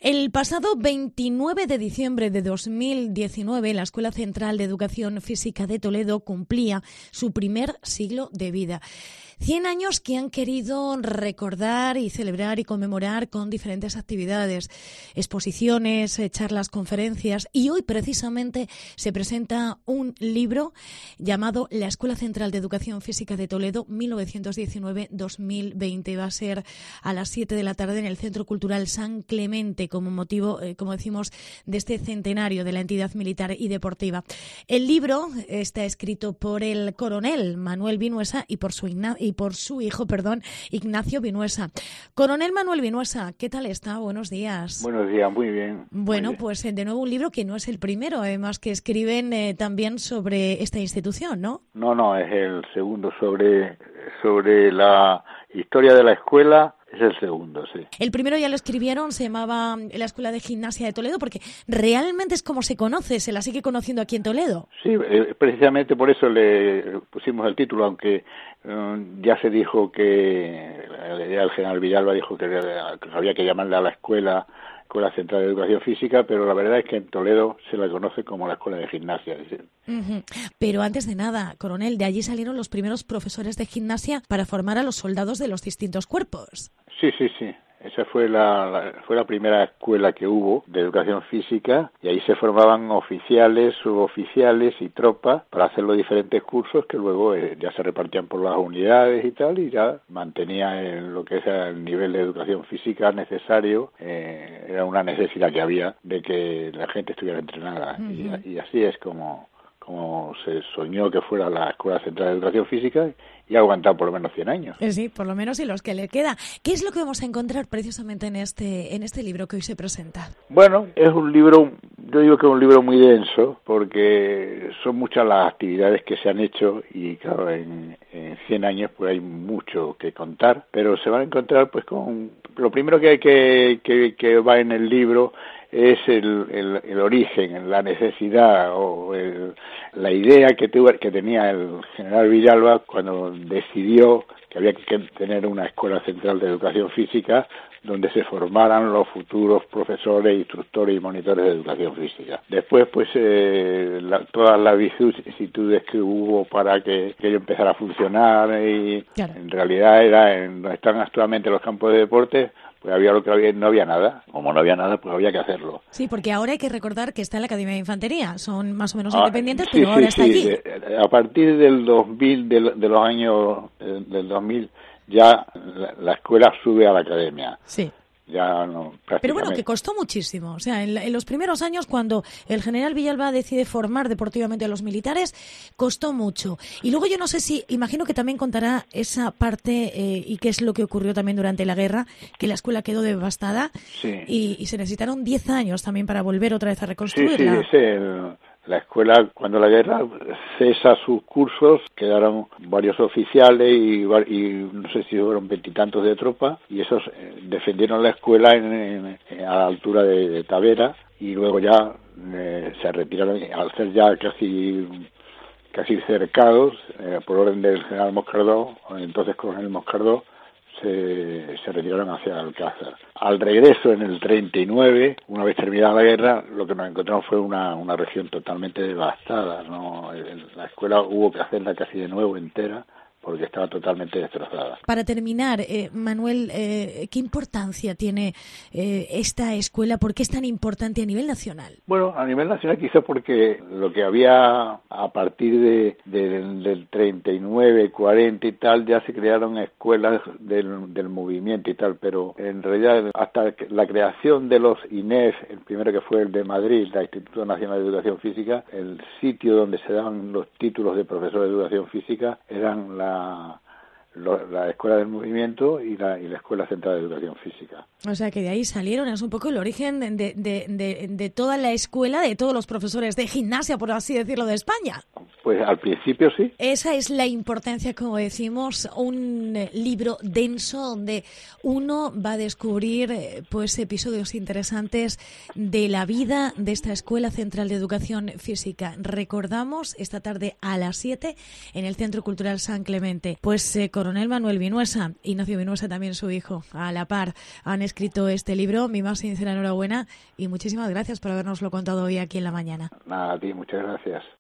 El pasado 29 de diciembre de 2019, la Escuela Central de Educación Física de Toledo cumplía su primer siglo de vida. 100 años que han querido recordar y celebrar y conmemorar con diferentes actividades, exposiciones, charlas, conferencias, y hoy precisamente se presenta un libro llamado La Escuela Central de Educación Física de Toledo 1919-2020. Va a ser a las 7 de la tarde en el Centro Cultural San Clemente como motivo, como decimos, de este centenario de la entidad militar y deportiva. El libro está escrito por el coronel Manuel Vinuesa y por su hijo, Ignacio Vinuesa. Coronel Manuel Vinuesa, ¿qué tal está? Buenos días. Buenos días, muy bien. Bueno, muy bien. Pues de nuevo un libro que no es el primero, además que escriben también sobre esta institución, ¿no? No, es el segundo sobre la historia de la escuela. Es el segundo, sí. El primero ya lo escribieron, se llamaba La Escuela de Gimnasia de Toledo, porque realmente es como se conoce, se la sigue conociendo aquí en Toledo. Sí, precisamente por eso le pusimos el título, aunque ya se dijo que el general Villalba dijo que había que llamarle a la Escuela Central de Educación Física, pero la verdad es que en Toledo se la conoce como la Escuela de Gimnasia. Uh-huh. Pero antes de nada, coronel, de allí salieron los primeros profesores de gimnasia para formar a los soldados de los distintos cuerpos. Sí. Esa fue la primera escuela que hubo de educación física, y ahí se formaban oficiales, suboficiales y tropas para hacer los diferentes cursos que luego ya se repartían por las unidades y tal, y ya mantenía lo que es el nivel de educación física necesario. Era una necesidad que había de que la gente estuviera entrenada. Uh-huh. Y así es como se soñó que fuera la Escuela Central de Educación Física, y ha aguantado por lo menos 100 años. Sí, por lo menos, y los que le queda. ¿Qué es lo que vamos a encontrar precisamente en este libro que hoy se presenta? Bueno, es un libro, yo digo que es un libro muy denso, porque son muchas las actividades que se han hecho, y claro, en 100 años pues hay mucho que contar, pero se van a encontrar pues con... Lo primero que hay que va en el libro es el origen, la necesidad o la idea que tenía el general Villalba cuando decidió que había que tener una escuela central de educación física donde se formaran los futuros profesores, instructores y monitores de educación física. Después, pues, todas las vicisitudes que hubo para que ello empezara a funcionar, y claro, en realidad era donde están actualmente los campos de deporte. Pues no había nada. Como no había nada, pues había que hacerlo. Sí, porque ahora hay que recordar que está en la Academia de Infantería. Son más o menos independientes, pero ahora está allí. A partir del 2000, de los años del 2000, ya la escuela sube a la Academia. Sí. Ya no, pero bueno, que costó muchísimo. O sea, en los primeros años, cuando el general Villalba decide formar deportivamente a los militares, costó mucho. Y luego yo no sé si, imagino que también contará esa parte y qué es lo que ocurrió también durante la guerra, que la escuela quedó devastada. Sí. Y se necesitaron 10 años también para volver otra vez a reconstruirla. Sí. La escuela, cuando la guerra cesa sus cursos, quedaron varios oficiales y no sé si fueron 20 y tantos de tropa, y esos defendieron la escuela a la altura de Tavera, y luego ya se retiraron al ser ya casi cercados por orden del general Moscardó, entonces coronel Moscardó. Se retiraron hacia Alcázar. Al regreso, en el 39, una vez terminada la guerra, lo que nos encontramos fue una región totalmente devastada, ¿no? La escuela hubo que hacerla casi de nuevo entera, porque estaba totalmente destrozada. Para terminar, Manuel, ¿qué importancia tiene esta escuela? ¿Por qué es tan importante a nivel nacional? Bueno, a nivel nacional quizás porque lo que había a partir del 39, 40 y tal, ya se crearon escuelas del movimiento y tal, pero en realidad hasta la creación de los INEF, el primero que fue el de Madrid, el Instituto Nacional de Educación Física, el sitio donde se daban los títulos de profesor de educación física eran la Escuela del Movimiento y la Escuela Central de Educación Física. O sea que de ahí salieron, es un poco el origen de toda la escuela, de todos los profesores de gimnasia, por así decirlo, de España. Pues al principio sí. Esa es la importancia, como decimos, un libro denso donde uno va a descubrir pues episodios interesantes de la vida de esta Escuela Central de Educación Física. Recordamos esta tarde a las 7 en el Centro Cultural San Clemente. Pues Coronel Manuel Vinuesa, Ignacio Vinuesa también su hijo, a la par, han escrito este libro. Mi más sincera enhorabuena y muchísimas gracias por habernoslo contado hoy aquí en la mañana. Nada, a ti, muchas gracias.